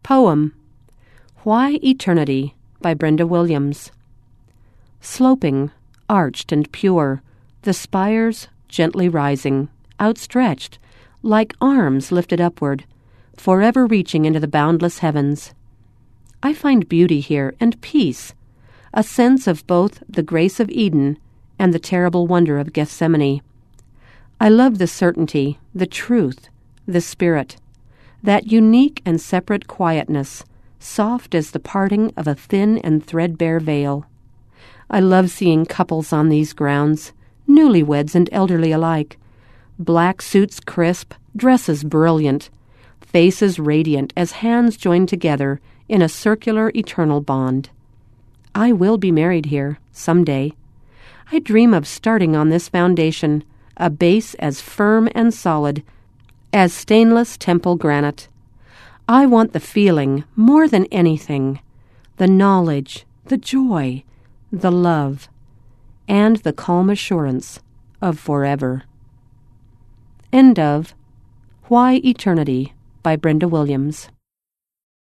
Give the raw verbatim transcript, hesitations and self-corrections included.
Poem. Why Eternity by Brenda Williams. Sloping, arched and pure, the spires gently rising, outstretched, like arms lifted upward, forever reaching into the boundless heavens. I find beauty here and peace, a sense of both the grace of Eden and the terrible wonder of Gethsemane. I love the certainty, the truth, the spirit, that unique and separate quietness, soft as the parting of a thin and threadbare veil. I love seeing couples on these grounds, newlyweds and elderly alike, black suits crisp, dresses brilliant, faces radiant as hands join together in a circular eternal bond. I will be married here, some day. I dream of starting on this foundation, a base as firm and solid as stainless temple granite. I want the feeling more than anything, the knowledge, the joy, the love, and the calm assurance of forever. End of Why Eternity by Brenda Williams.